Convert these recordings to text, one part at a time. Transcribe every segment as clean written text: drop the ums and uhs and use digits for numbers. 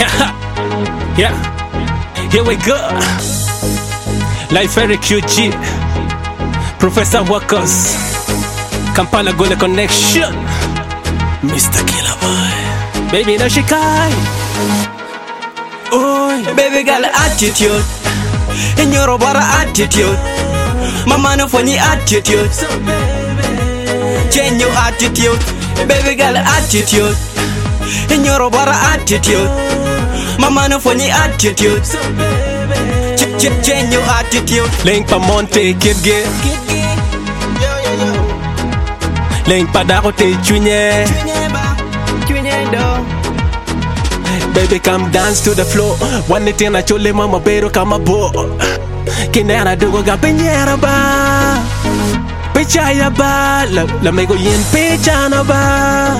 Yeah, here we go. Life very QG, Professor Workers, Kampala Gole Connection, Mr. Killer Boy. Baby no shikai. Oh, baby girl attitude, in your bara attitude. Mama no funny attitude. Change your attitude, baby girl attitude. In your bara attitude. Mama no funny attitude. Change your attitude. Link pa monte kidge, link pa dakote chunye. Baby come dance to the floor. One day na chole mama pero kama bo. Kinera dugo ga penyera ba. Pechaya ba. La mego yen pechana ba.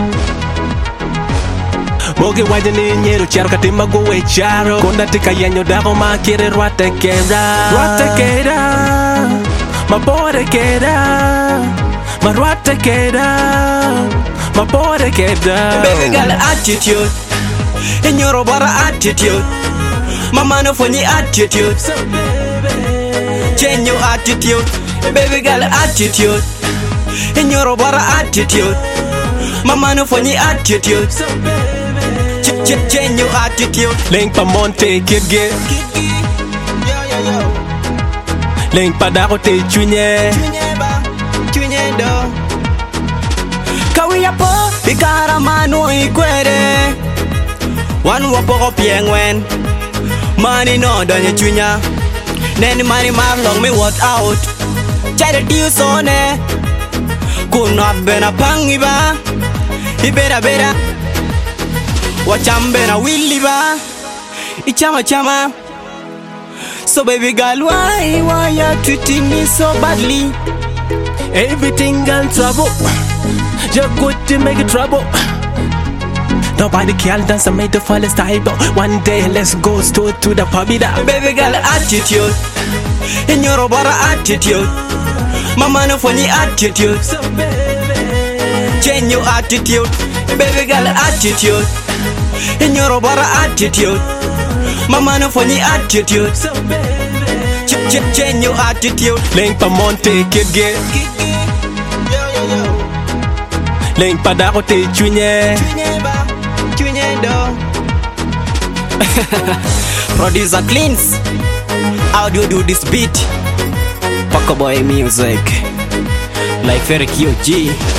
Moge wajane nyero charo katima go we charo. Konda tika yanyo dako makere rwate kera. Rwate kera. Ma bore kera. Ma rwate kera. Ma bore kera. Baby girl attitude. In your bara attitude. Mama no funny attitude. Change your attitude. Baby girl attitude. In your bara attitude. Mama no funny attitude. Change your attitude. Link pa monte kidge, link pa dakote chunye. Kawiya po bigara manu ikwere. One wapo piengwen. Money no donye chunya. Neni money long me what out. Chada diu sone. Kunot bena pangiba. Ibera bera. Wachambe na willy ba. Ichama chama. So baby girl, why you treating me so badly? Everything in trouble. You're good to make it trouble. Nobody can dance and make the fullest style. One day let's go straight to the party. Baby girl attitude. In your bara attitude. Mama no funny attitude. Change your attitude. Baby girl attitude. In your bara attitude. Mama no funny attitude. Change your attitude. Link pa monte kidge, link pa dakote chunye. Producer Cleans. How do you do this beat? Paco Boy music. Like very QG.